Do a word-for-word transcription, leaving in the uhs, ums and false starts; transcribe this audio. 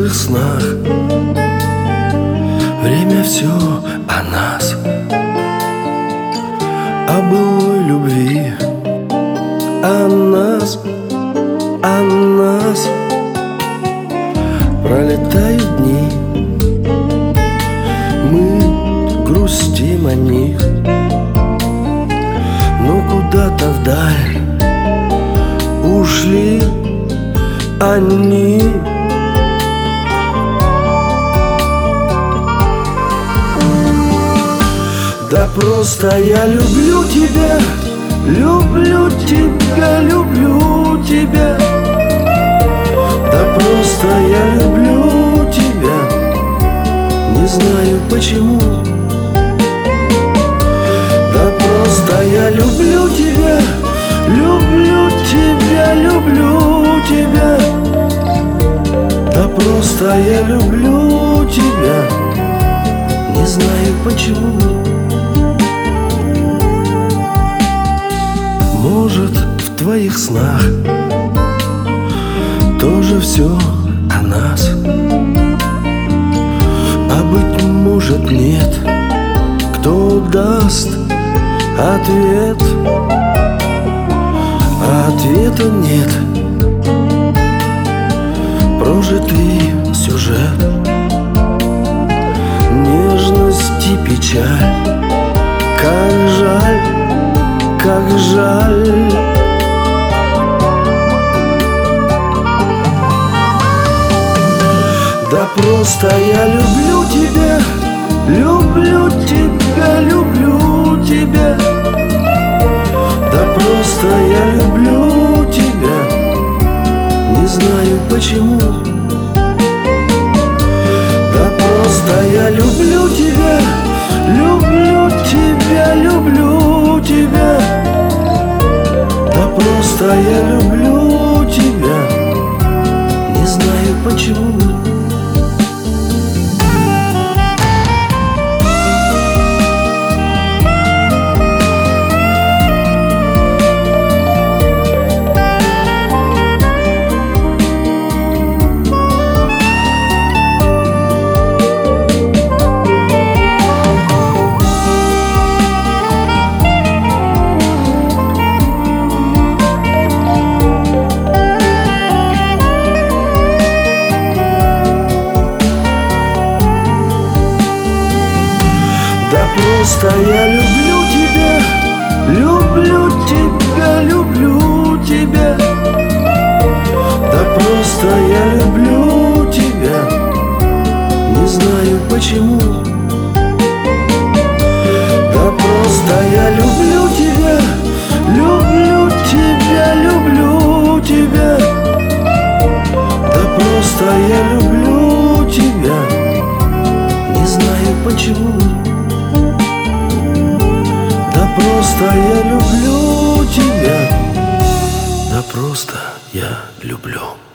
светлых снах. Время все о нас, о былой любви, о нас, о нас. Пролетают дни, мы грустим о них, но куда-то вдаль ушли они. Да просто я люблю тебя, люблю тебя, люблю тебя. Да просто я люблю тебя, не знаю почему. Да просто я люблю тебя, люблю тебя, люблю тебя. Да просто я люблю тебя, не знаю почему. Может, в твоих снах тоже все о нас, а быть может нет, кто даст ответ. А ответа нет. Прожитый сюжет, нежность и печаль. Как жаль, как жаль. Да просто я люблю тебя, люблю тебя, люблю тебя. Да просто я люблю тебя, не знаю почему. Да просто я люблю тебя, люблю тебя, люблю тебя. Да просто я люблю тебя, не знаю почему. Просто я люблю тебя, люблю тебя, люблю тебя. Да просто я люблю тебя, не знаю почему. Да просто я люблю тебя, люблю тебя, люблю тебя. Да просто я люблю тебя, не знаю почему. Просто я люблю тебя. Да просто я люблю.